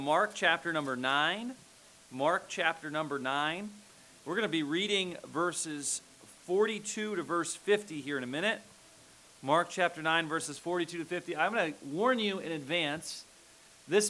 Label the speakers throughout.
Speaker 1: Mark chapter number 9. Mark chapter number 9. We're going to be reading verses 42 to verse 50 here in a minute. Mark chapter 9, verses 42 to 50. I'm going to warn you in advance, this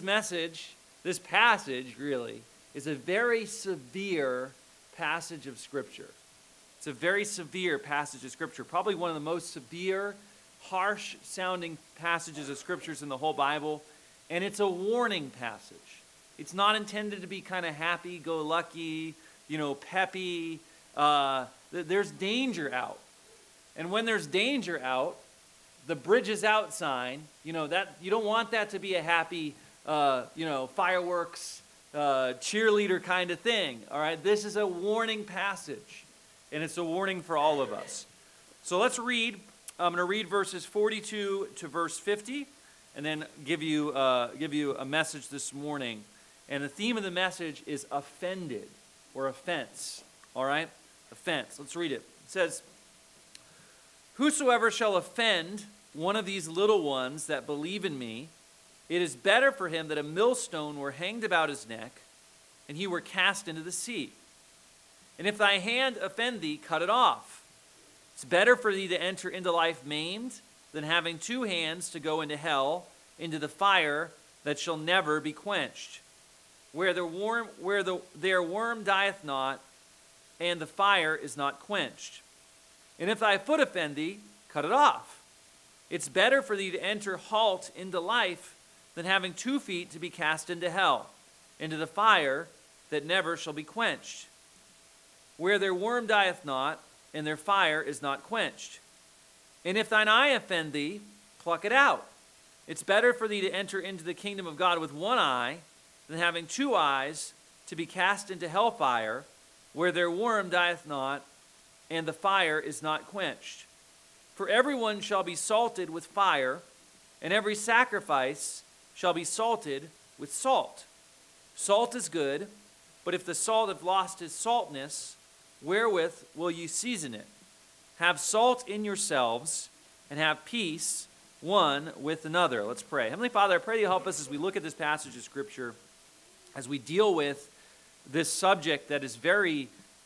Speaker 1: passage really, is a very severe passage of Scripture. It's a very severe passage of Scripture. Probably one of the most severe, harsh-sounding passages of Scriptures in the whole Bible. And it's a warning passage. It's not intended to be kind of happy-go-lucky, peppy. There's danger out. And when there's danger out, the bridge is out sign, that you don't want that to be a happy, fireworks, cheerleader kind of thing. All right, this is a warning passage, and it's a warning for all of us. So let's read. I'm going to read verses 42 to verse 50. And then give you a message this morning. And the theme of the message is offended or offense. All right? Offense. Let's read it. It says, "Whosoever shall offend one of these little ones that believe in me, it is better for him that a millstone were hanged about his neck, and he were cast into the sea. And if thy hand offend thee, cut it off. It's better for thee to enter into life maimed, than having two hands to go into hell, into the fire that shall never be quenched, where their worm dieth not, and the fire is not quenched. And if thy foot offend thee, cut it off. It's better for thee to enter halt into life, than having 2 feet to be cast into hell, into the fire that never shall be quenched, where their worm dieth not, and their fire is not quenched. And if thine eye offend thee, pluck it out. It's better for thee to enter into the kingdom of God with one eye, than having 2 eyes to be cast into hellfire, where their worm dieth not, and the fire is not quenched. For everyone shall be salted with fire, and every sacrifice shall be salted with salt. Salt is good, but if the salt have lost its saltness, wherewith will ye season it? Have salt in yourselves, and have peace one with another." Let's pray. Heavenly Father, I pray you help us as we look at this passage of Scripture, as we deal with this subject that is very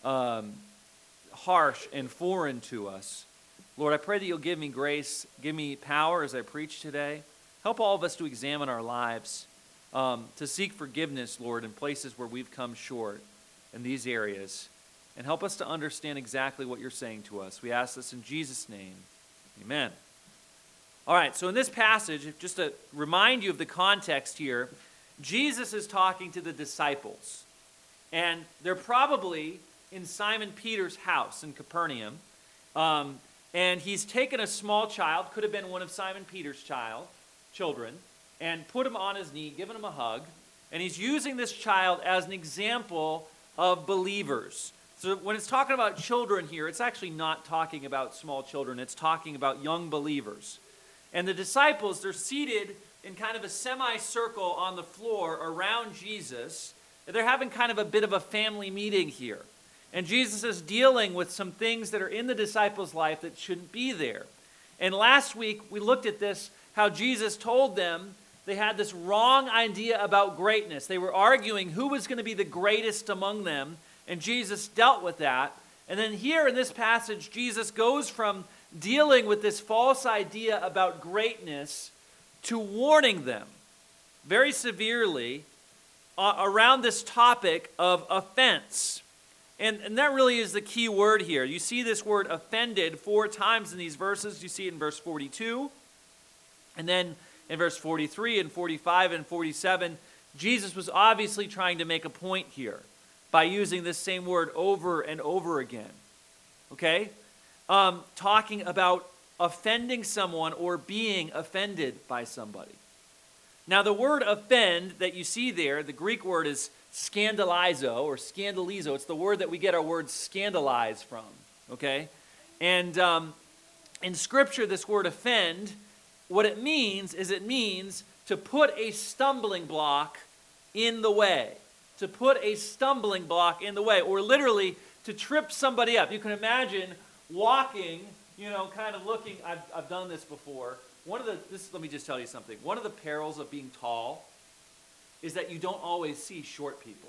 Speaker 1: harsh and foreign to us. Lord, I pray that you'll give me grace, give me power as I preach today. Help all of us to examine our lives, to seek forgiveness, Lord, in places where we've come short in these areas. And help us to understand exactly what you're saying to us. We ask this in Jesus' name. Amen. All right, so in this passage, just to remind you of the context here, Jesus is talking to the disciples. And they're probably in Simon Peter's house in Capernaum. And he's taken a small child, could have been one of Simon Peter's children, and put him on his knee, given him a hug. And he's using this child as an example of believers. So when it's talking about children here, it's actually not talking about small children. It's talking about young believers. And the disciples, they're seated in kind of a semicircle on the floor around Jesus. They're having kind of a bit of a family meeting here. And Jesus is dealing with some things that are in the disciples' life that shouldn't be there. And last week, we looked at this, how Jesus told them they had this wrong idea about greatness. They were arguing who was going to be the greatest among them. And Jesus dealt with that. And then here in this passage, Jesus goes from dealing with this false idea about greatness to warning them very severely around this topic of offense. And that really is the key word here. You see this word offended 4 times in these verses. You see it in verse 42. And then in verse 43 and 45 and 47, Jesus was obviously trying to make a point here by using this same word over and over again, okay? Talking about offending someone or being offended by somebody. Now, the word offend that you see there, the Greek word is scandalizo or scandalizo. It's the word that we get our word scandalize from, okay? And in Scripture, this word offend, what it means is it means to put a stumbling block in the way. To put a stumbling block in the way, or literally to trip somebody up. You can imagine walking, kind of looking. I've done this before. Let me just tell you something. One of the perils of being tall is that you don't always see short people.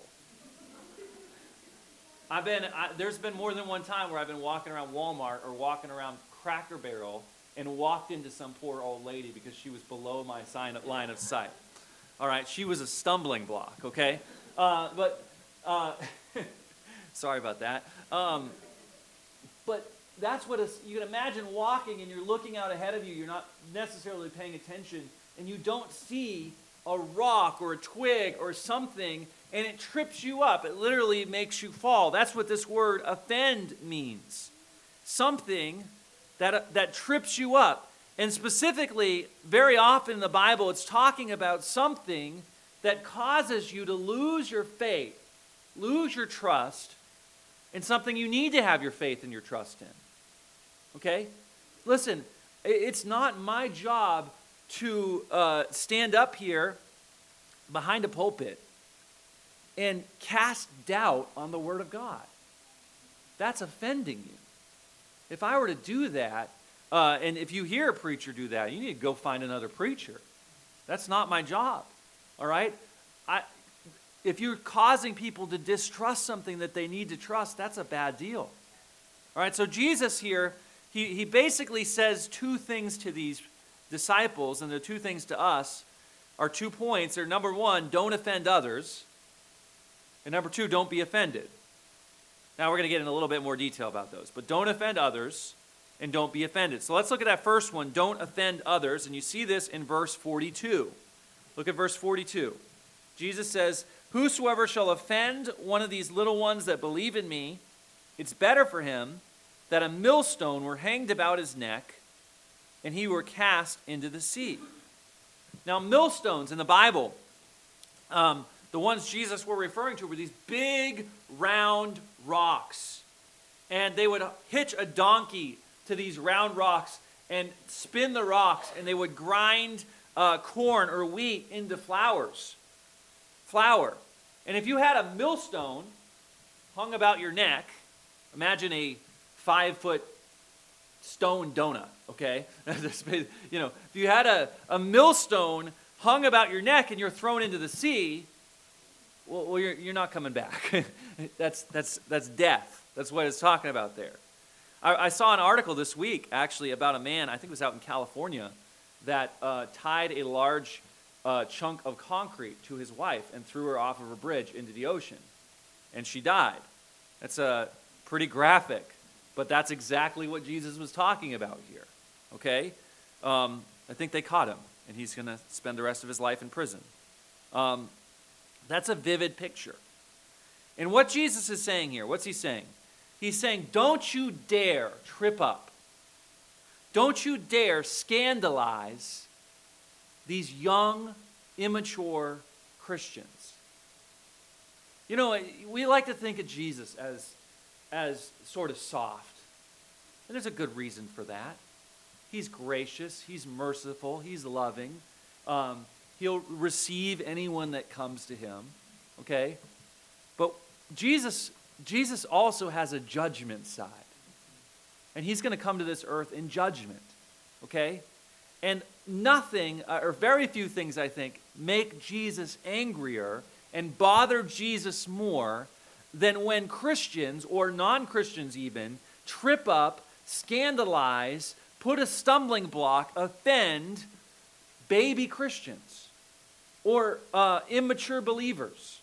Speaker 1: There's been more than one time where I've been walking around Walmart or walking around Cracker Barrel and walked into some poor old lady because she was below my line of sight. All right, she was a stumbling block, okay? Sorry about that. But that's what you can imagine walking and you're looking out ahead of you. You're not necessarily paying attention and you don't see a rock or a twig or something and it trips you up. It literally makes you fall. That's what this word offend means. Something that trips you up. And specifically, very often in the Bible, it's talking about something that causes you to lose your faith, lose your trust, in something you need to have your faith and your trust in. Okay? Listen, it's not my job to stand up here behind a pulpit and cast doubt on the Word of God. That's offending you. If I were to do that, and if you hear a preacher do that, you need to go find another preacher. That's not my job, all right? If you're causing people to distrust something that they need to trust, that's a bad deal. All right, so Jesus here, he basically says two things to these disciples, and the two things to us are 2 points. They're number one, don't offend others, and number two, don't be offended. Now we're going to get in a little bit more detail about those, but don't offend others and don't be offended. So let's look at that first one, don't offend others, and you see this in verse 42. Look at verse 42. Jesus says, whosoever shall offend one of these little ones that believe in me, it's better for him that a millstone were hanged about his neck and he were cast into the sea. Now, millstones in the Bible, the ones Jesus were referring to were these big, round rocks. And they would hitch a donkey to these round rocks and spin the rocks, and they would grind corn or wheat into flour. And if you had a millstone hung about your neck, imagine a 5-foot stone donut, okay? If you had a millstone hung about your neck and you're thrown into the sea, well you're not coming back. That's death. That's what it's talking about there. I saw an article this week, actually, about a man, I think it was out in California, that tied a large chunk of concrete to his wife and threw her off of a bridge into the ocean. And she died. That's pretty graphic, but that's exactly what Jesus was talking about here. Okay? I think they caught him, and he's going to spend the rest of his life in prison. That's a vivid picture. And what Jesus is saying here, what's he saying? He's saying, don't you dare trip up. Don't you dare scandalize these young, immature Christians. You know, we like to think of Jesus as sort of soft. And there's a good reason for that. He's gracious, he's merciful, he's loving. He'll receive anyone that comes to him, okay? But Jesus also has a judgment side. And he's going to come to this earth in judgment, okay? And nothing, or very few things, I think, make Jesus angrier and bother Jesus more than when Christians, or non-Christians even, trip up, scandalize, put a stumbling block, offend baby Christians or immature believers.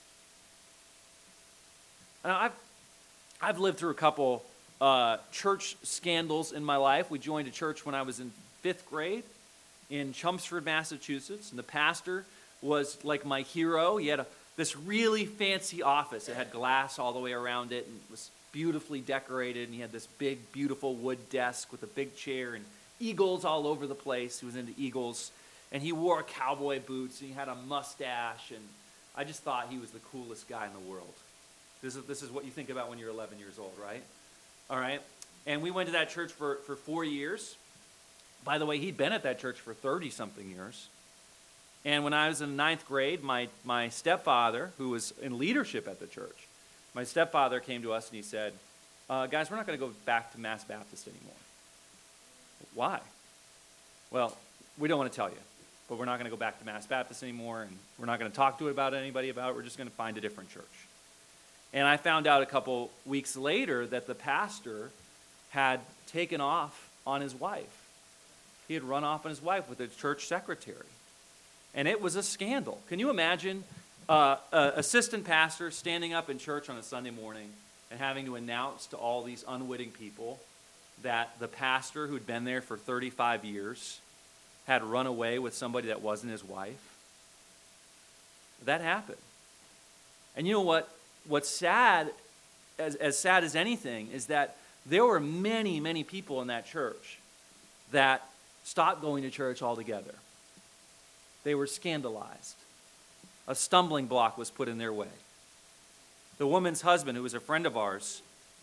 Speaker 1: Now, I've lived through a couple church scandals in my life. We joined a church when I was in 5th grade in Chelmsford, Massachusetts, and the pastor was like my hero. He had this really fancy office. It had glass all the way around it and was beautifully decorated, and he had this big, beautiful wood desk with a big chair and eagles all over the place. He was into eagles, and he wore cowboy boots, and he had a mustache, and I just thought he was the coolest guy in the world. This is what you think about when you're 11 years old, right? All right? And we went to that church for 4 years. By the way, he'd been at that church for 30-something years. And when I was in 9th grade, my stepfather, who was in leadership at the church, my stepfather came to us and he said, guys, we're not going to go back to Mass Baptist anymore. Why? Well, we don't want to tell you, but we're not going to go back to Mass Baptist anymore, and we're not going to talk to anybody about it. We're just going to find a different church. And I found out a couple weeks later that the pastor had taken off on his wife. He had run off on his wife with a church secretary. And it was a scandal. Can you imagine an assistant pastor standing up in church on a Sunday morning and having to announce to all these unwitting people that the pastor who'd been there for 35 years had run away with somebody that wasn't his wife? That happened. And you know what? What's sad, as sad as anything, is that there were many, many people in that church that stopped going to church altogether. They were scandalized. A stumbling block was put in their way. The woman's husband, who was a friend of ours,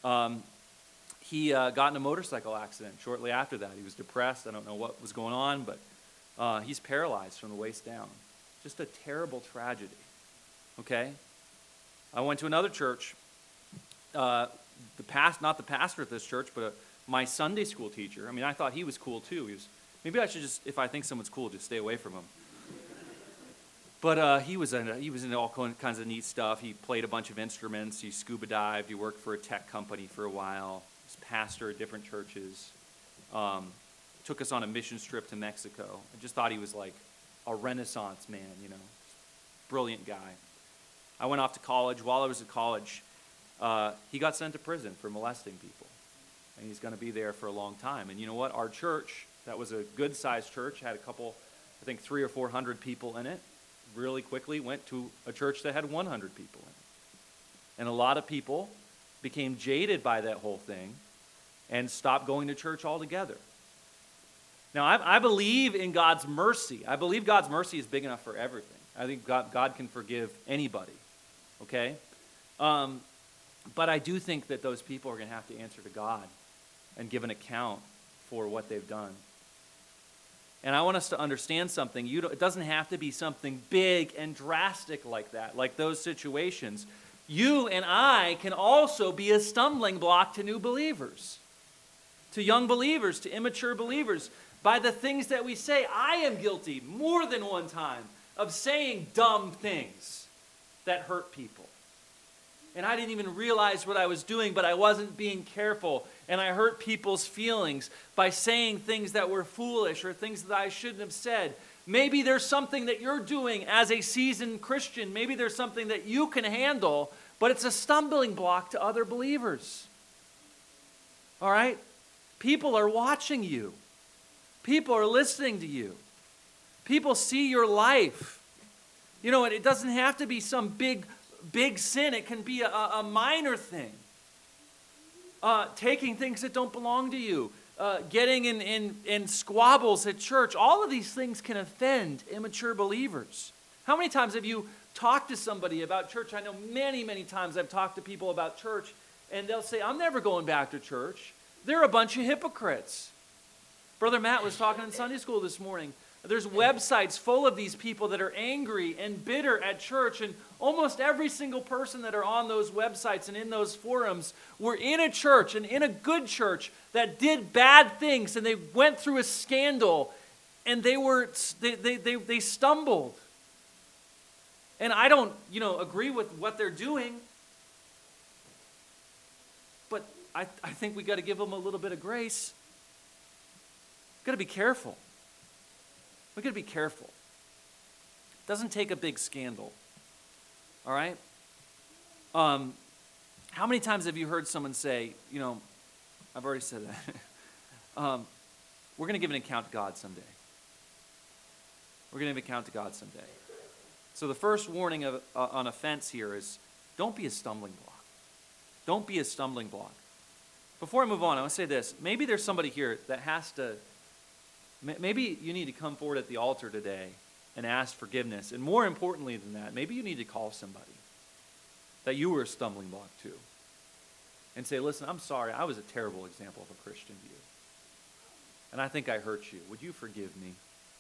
Speaker 1: he got in a motorcycle accident shortly after that. He was depressed. I don't know what was going on, but he's paralyzed from the waist down. Just a terrible tragedy. Okay? I went to another church. Not the pastor at this church, but my Sunday school teacher. I mean, I thought he was cool too. Maybe I should just, if I think someone's cool, just stay away from him. But he was into all kinds of neat stuff. He played a bunch of instruments. He scuba dived. He worked for a tech company for a while. He was pastor at different churches. Took us on a mission trip to Mexico. I just thought he was like a Renaissance man, brilliant guy. I went off to college. While I was at college, he got sent to prison for molesting people. And he's going to be there for a long time. And you know what? Our church, that was a good-sized church, had a couple, I think 300 or 400 people in it. Really quickly went to a church that had 100 people in it. And a lot of people became jaded by that whole thing and stopped going to church altogether. Now, I believe in God's mercy. I believe God's mercy is big enough for everything. I think God can forgive anybody, okay? But I do think that those people are going to have to answer to God and give an account for what they've done. And I want us to understand something. It doesn't have to be something big and drastic like that, like those situations. You and I can also be a stumbling block to new believers, to young believers, to immature believers, by the things that we say. I am guilty more than one time of saying dumb things that hurt people. And I didn't even realize what I was doing, but I wasn't being careful. And I hurt people's feelings by saying things that were foolish or things that I shouldn't have said. Maybe there's something that you're doing as a seasoned Christian. Maybe there's something that you can handle, but it's a stumbling block to other believers. All right? People are watching you. People are listening to you. People see your life. It doesn't have to be some big sin. It can be a minor thing. Taking things that don't belong to you. Getting in squabbles at church. All of these things can offend immature believers. How many times have you talked to somebody about church? I know many, many times I've talked to people about church, and they'll say, I'm never going back to church. They're a bunch of hypocrites. Brother Matt was talking in Sunday school this morning. There's websites full of these people that are angry and bitter at church, and almost every single person that are on those websites and in those forums were in a church, and in a good church, that did bad things, and they went through a scandal, and they stumbled. And I don't, agree with what they're doing, but I think we got to give them a little bit of grace. Got to be careful. We've got to be careful. It doesn't take a big scandal. All right? How many times have you heard someone say, I've already said that. We're going to give an account to God someday. We're going to give an account to God someday. So the first warning on offense here is, don't be a stumbling block. Don't be a stumbling block. Before I move on, I want to say this. Maybe there's somebody here that has to, maybe you need to come forward at the altar today and ask forgiveness. And more importantly than that, maybe you need to call somebody that you were a stumbling block to and say, listen, I'm sorry. I was a terrible example of a Christian to you. And I think I hurt you. Would you forgive me?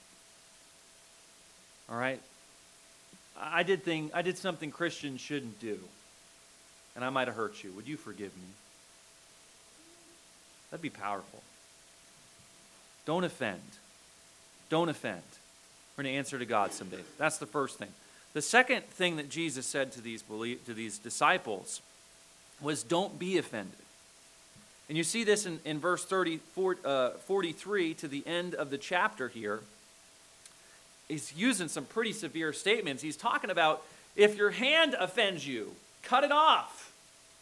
Speaker 1: All right? I did something Christians shouldn't do. And I might have hurt you. Would you forgive me? That'd be powerful. Don't offend. Don't offend. We're going to answer to God someday. That's the first thing. The second thing that Jesus said to these disciples was, don't be offended. And you see this in verse 43 to the end of the chapter here. He's using some pretty severe statements. He's talking about, if your hand offends you, cut it off.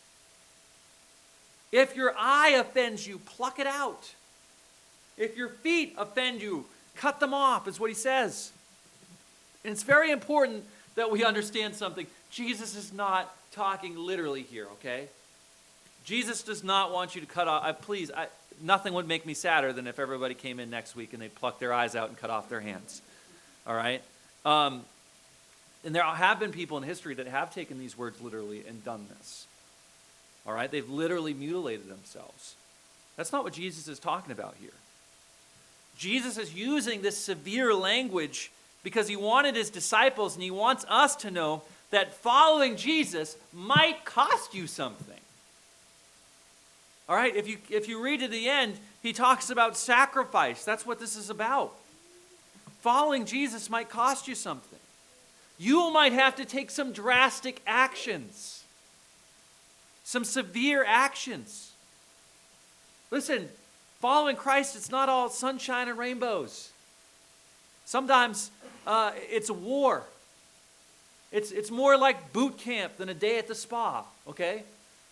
Speaker 1: If your eye offends you, pluck it out. If your feet offend you, cut them off, is what he says. And it's very important that we understand something. Jesus is not talking literally here, okay? Jesus does not want you to cut off. Nothing would make me sadder than if everybody came in next week and they plucked their eyes out and cut off their hands. All right? And there have been people in history that have taken these words literally and done this. All right? They've literally mutilated themselves. That's not what Jesus is talking about here. Jesus is using this severe language because he wanted his disciples and he wants us to know that following Jesus might cost you something. All right? If you read to the end, he talks about sacrifice. That's what this is about. Following Jesus might cost you something. You might have to take some drastic actions. Some severe actions. Listen, following Christ, it's not all sunshine and rainbows. Sometimes it's a war. It's more like boot camp than a day at the spa, okay?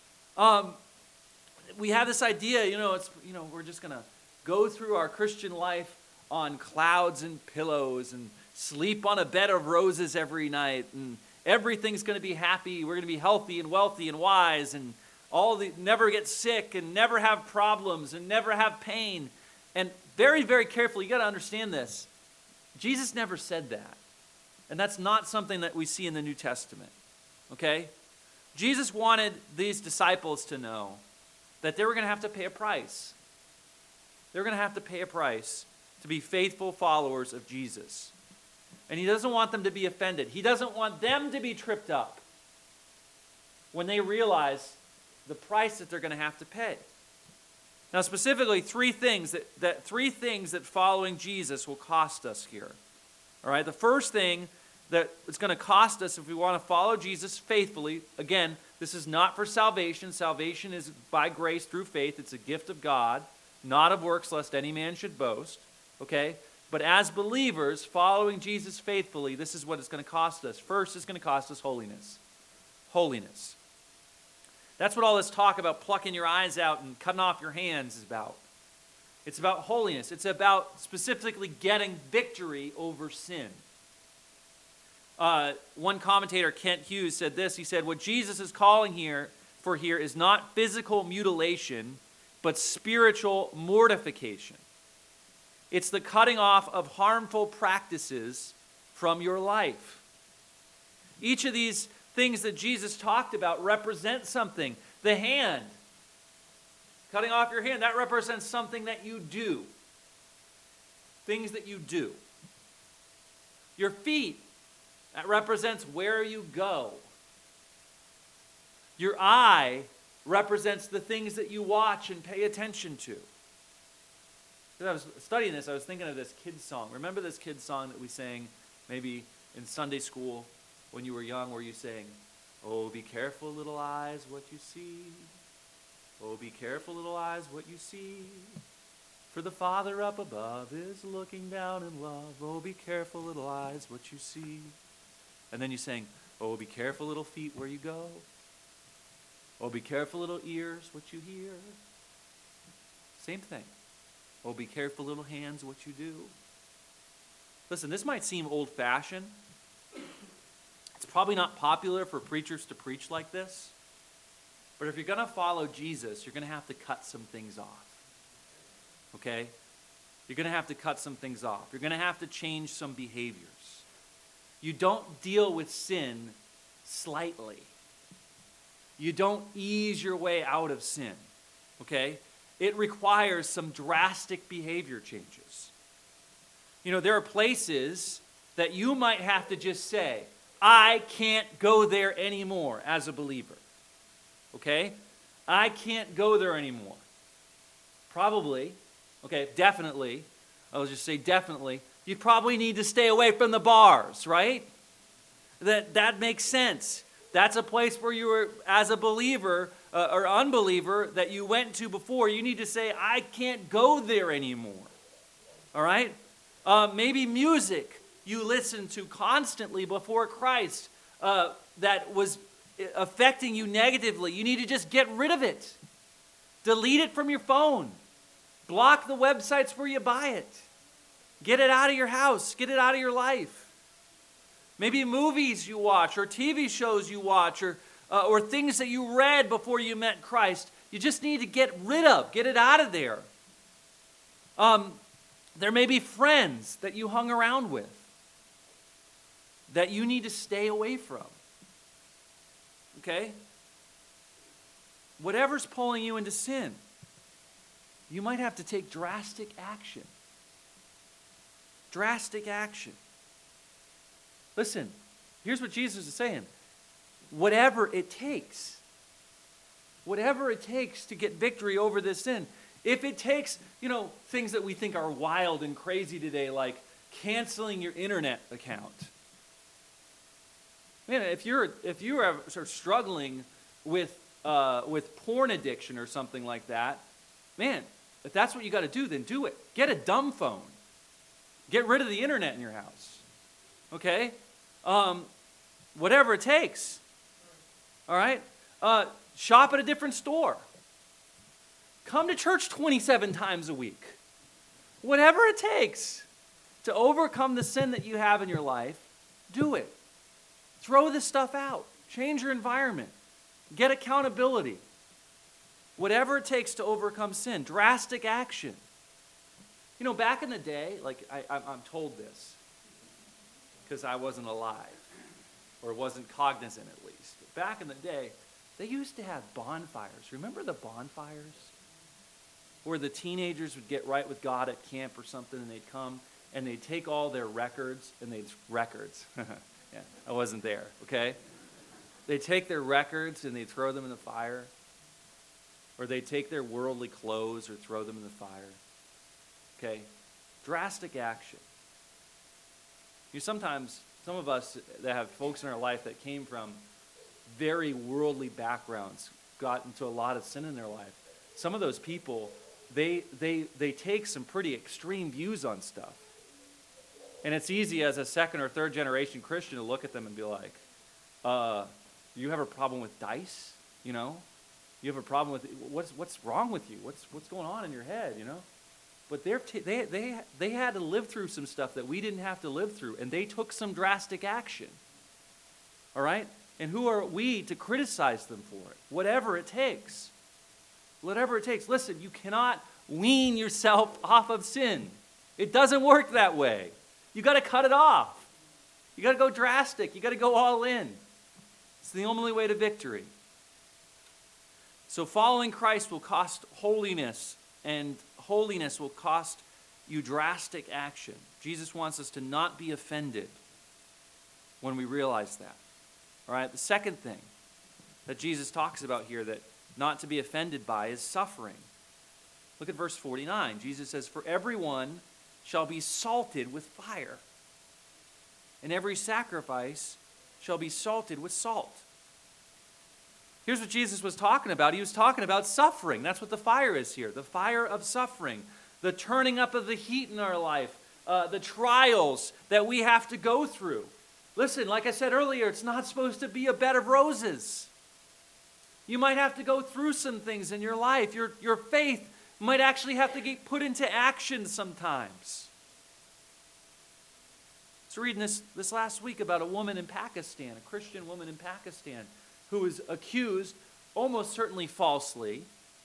Speaker 1: We have this idea, we're just going to go through our Christian life on clouds and pillows and sleep on a bed of roses every night, and everything's going to be happy. We're going to be healthy and wealthy and wise, and never get sick and never have problems and never have pain. And very, very carefully, you got to understand this. Jesus never said that. And that's not something that we see in the New Testament. Okay? Jesus wanted these disciples to know that they were going to have to pay a price. They're going to have to pay a price to be faithful followers of Jesus. And he doesn't want them to be offended. He doesn't want them to be tripped up when they realize the price that they're going to have to pay. Now, specifically, three things that following Jesus will cost us here. All right, the first thing that it's going to cost us if we want to follow Jesus faithfully, again, this is not for salvation. Salvation is by grace through faith. It's a gift of God, not of works, lest any man should boast. Okay? But as believers, following Jesus faithfully, this is what it's going to cost us. First, it's going to cost us holiness. Holiness. That's what all this talk about plucking your eyes out and cutting off your hands is about. It's about holiness. It's about specifically getting victory over sin. One commentator, Kent Hughes, said this. He said, what Jesus is calling here is not physical mutilation, but spiritual mortification. It's the cutting off of harmful practices from your life. Each of these things that Jesus talked about represent something. The hand, cutting off your hand, that represents something that you do. Things that you do. Your feet, that represents where you go. Your eye represents the things that you watch and pay attention to. As I was studying this, I was thinking of this kid's song. Remember this kid's song that we sang maybe in Sunday school when you were young, where you sang, "Oh, be careful, little eyes, what you see. Oh, be careful, little eyes, what you see. For the Father up above is looking down in love. Oh, be careful, little eyes, what you see." And then you sang, "Oh, be careful, little feet, where you go. Oh, be careful, little ears, what you hear." Same thing. "Oh, be careful, little hands, what you do." Listen, this might seem old-fashioned. It's probably not popular for preachers to preach like this. But if you're going to follow Jesus, you're going to have to cut some things off. Okay? You're going to have to cut some things off. You're going to have to change some behaviors. You don't deal with sin slightly. You don't ease your way out of sin. Okay? It requires some drastic behavior changes. There are places that you might have to just say, I can't go there anymore as a believer. Okay? I can't go there anymore. Probably, okay, definitely, I'll just say definitely, you probably need to stay away from the bars, right? That makes sense. That's a place where you were, as a believer or unbeliever, that you went to before. You need to say, I can't go there anymore. All right? Maybe music you listened to constantly before Christ that was affecting you negatively. You need to just get rid of it. Delete it from your phone. Block the websites where you buy it. Get it out of your house. Get it out of your life. Maybe movies you watch or TV shows you watch or things that you read before you met Christ. You just need to get rid of. Get it out of there. There may be friends that you hung around with that you need to stay away from. Okay? Whatever's pulling you into sin, you might have to take drastic action. Drastic action. Listen, here's what Jesus is saying. Whatever it takes to get victory over this sin. If it takes, things that we think are wild and crazy today, like canceling your internet account. Man, if you're sort of struggling with porn addiction or something like that, man, if that's what you got to do, then do it. Get a dumb phone. Get rid of the internet in your house. Okay? Whatever it takes. All right? Shop at a different store. Come to church 27 times a week. Whatever it takes to overcome the sin that you have in your life, do it. Throw this stuff out. Change your environment. Get accountability. Whatever it takes to overcome sin. Drastic action. Back in the day, I'm told this because I wasn't alive or wasn't cognizant at least. But back in the day, they used to have bonfires. Remember the bonfires? Where the teenagers would get right with God at camp or something, and they'd come and they'd take all their records. Yeah, I wasn't there, okay? They'd take their records and they'd throw them in the fire. Or they'd take their worldly clothes or throw them in the fire. Okay? Drastic action. Sometimes, some of us that have folks in our life that came from very worldly backgrounds, got into a lot of sin in their life. Some of those people, they take some pretty extreme views on stuff. And it's easy as a second or third generation Christian to look at them and be like, you have a problem with dice? You have a problem with, what's wrong with you? What's going on in your head, But they had to live through some stuff that we didn't have to live through, and they took some drastic action. All right? And who are we to criticize them for it? Whatever it takes. Whatever it takes. Listen, you cannot wean yourself off of sin. It doesn't work that way. You got to cut it off. You got to go drastic. You got to go all in. It's the only way to victory. So following Christ will cost holiness, and holiness will cost you drastic action. Jesus wants us to not be offended when we realize that. All right, the second thing that Jesus talks about here that not to be offended by is suffering. Look at verse 49. Jesus says, "For everyone shall be salted with fire, and every sacrifice shall be salted with salt." Here's what Jesus was talking about. He was talking about suffering. That's what the fire is here. The fire of suffering. The turning up of the heat in our life. The trials that we have to go through. Listen, like I said earlier, it's not supposed to be a bed of roses. You might have to go through some things in your life. Your faith might actually have to get put into action sometimes. I was reading this last week about a woman in Pakistan, a Christian woman in Pakistan, who was accused, almost certainly falsely,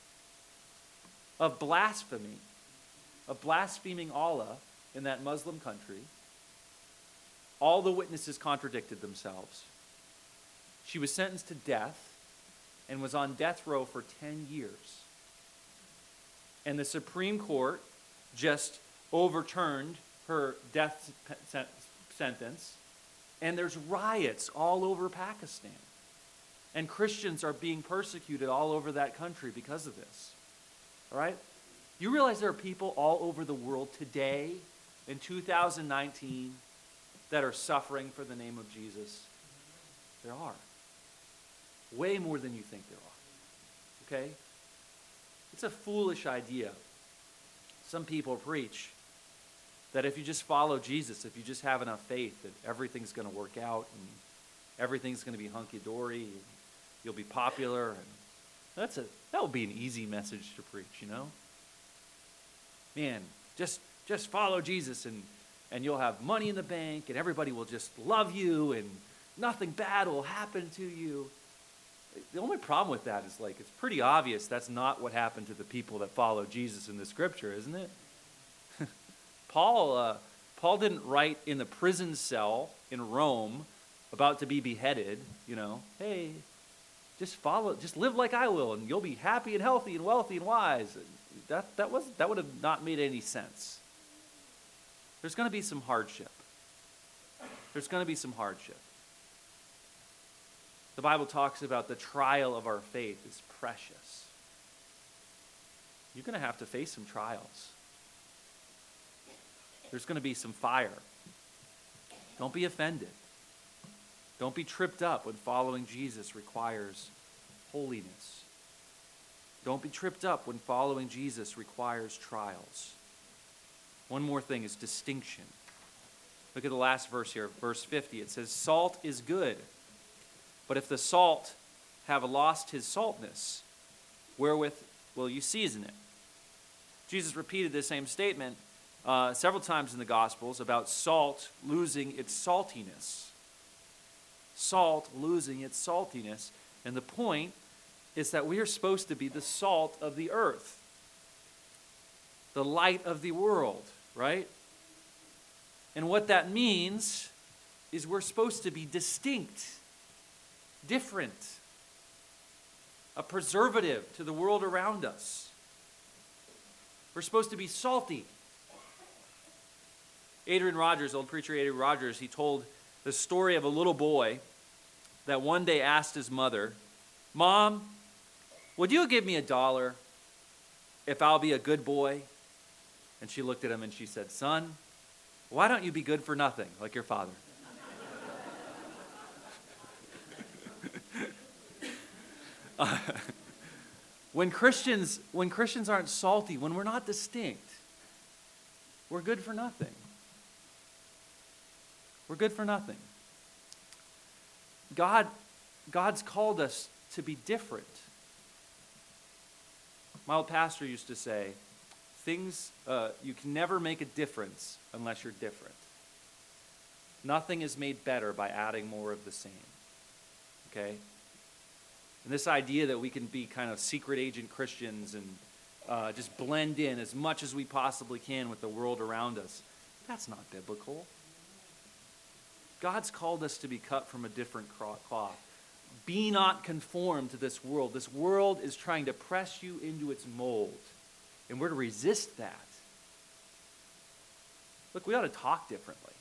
Speaker 1: of blasphemy, of blaspheming Allah in that Muslim country. All the witnesses contradicted themselves. She was sentenced to death and was on death row for 10 years. And the Supreme Court just overturned her death sentence, and there's riots all over Pakistan. And Christians are being persecuted all over that country because of this. All right? You realize there are people all over the world today in 2019 that are suffering for the name of Jesus? There are. Way more than you think there are. Okay? It's a foolish idea. Some people preach that if you just follow Jesus, if you just have enough faith, that everything's going to work out and everything's going to be hunky-dory and you'll be popular. And that would be an easy message to preach, you know? Man, just follow Jesus and you'll have money in the bank and everybody will just love you and nothing bad will happen to you. The only problem with that is, like, it's pretty obvious that's not what happened to the people that follow Jesus in the scripture, isn't it? Paul didn't write in the prison cell in Rome about to be beheaded, you know, hey, just live like I will and you'll be happy and healthy and wealthy and wise. That would have not made any sense. There's going to be some hardship. There's going to be some hardship. The Bible talks about the trial of our faith is precious. You're going to have to face some trials. There's going to be some fire. Don't be offended. Don't be tripped up when following Jesus requires holiness. Don't be tripped up when following Jesus requires trials. One more thing is distinction. Look at the last verse here, verse 50. It says, salt is good. But if the salt have lost his saltness, wherewith will you season it? Jesus repeated this same statement several times in the Gospels about salt losing its saltiness. Salt losing its saltiness. And the point is that we are supposed to be the salt of the earth, the light of the world, right? And what that means is we're supposed to be distinct, different, a preservative to the world around us. We're supposed to be salty. Adrian Rogers, old preacher Adrian Rogers, he told the story of a little boy that one day asked his mother, Mom, would you give me $1 if I'll be a good boy? And she looked at him and she said, Son, why don't you be good for nothing like your father? When Christians aren't salty, when we're not distinct, we're good for nothing. We're good for nothing. God's called us to be different. My old pastor used to say, you can never make a difference unless you're different. Nothing is made better by adding more of the same. Okay? And this idea that we can be kind of secret agent Christians and just blend in as much as we possibly can with the world around us, that's not biblical. God's called us to be cut from a different cloth. Be not conformed to this world. This world is trying to press you into its mold, and we're to resist that. Look, we ought to talk differently.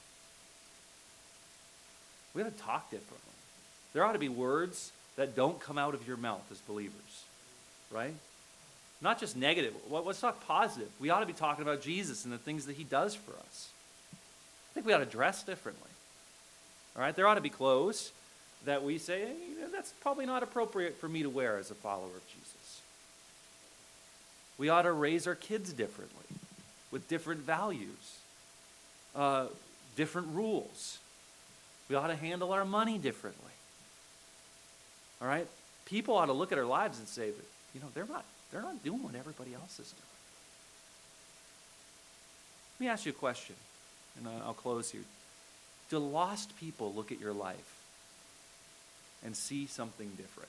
Speaker 1: We ought to talk differently. There ought to be words that don't come out of your mouth as believers, right? Not just negative. Let's talk positive. We ought to be talking about Jesus and the things that he does for us. I think we ought to dress differently, all right? There ought to be clothes that we say, hey, that's probably not appropriate for me to wear as a follower of Jesus. We ought to raise our kids differently, with different values, different rules. We ought to handle our money differently. All right? People ought to look at our lives and say that, they're not doing what everybody else is doing. Let me ask you a question, and I'll close here. Do lost people look at your life and see something different?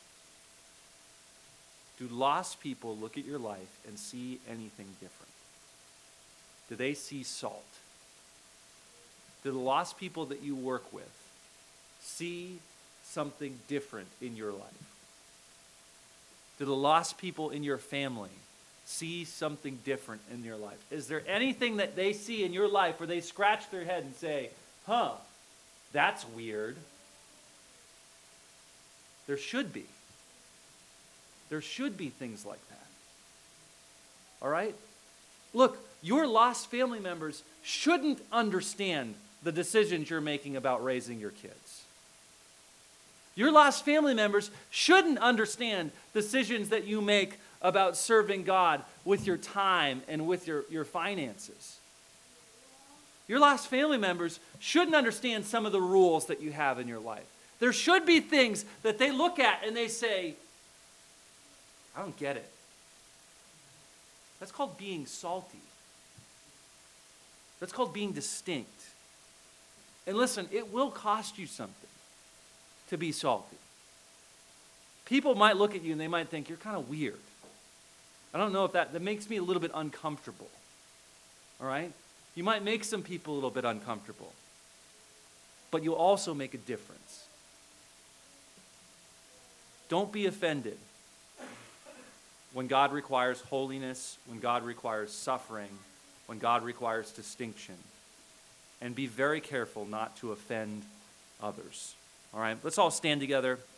Speaker 1: Do lost people look at your life and see anything different? Do they see salt? Do the lost people that you work with see something different in your life? Do the lost people in your family see something different in your life? Is there anything that they see in your life where they scratch their head and say, that's weird? There should be. There should be things like that. All right? Look, your lost family members shouldn't understand the decisions you're making about raising your kids. Your lost family members shouldn't understand decisions that you make about serving God with your time and with your finances. Your lost family members shouldn't understand some of the rules that you have in your life. There should be things that they look at and they say, I don't get it. That's called being salty. That's called being distinct. And listen, it will cost you something to be salty. People might look at you and they might think, you're kind of weird. I don't know if that makes me a little bit uncomfortable. All right? You might make some people a little bit uncomfortable. But you'll also make a difference. Don't be offended when God requires holiness, when God requires suffering, when God requires distinction. And be very careful not to offend others. All right? Let's all stand together.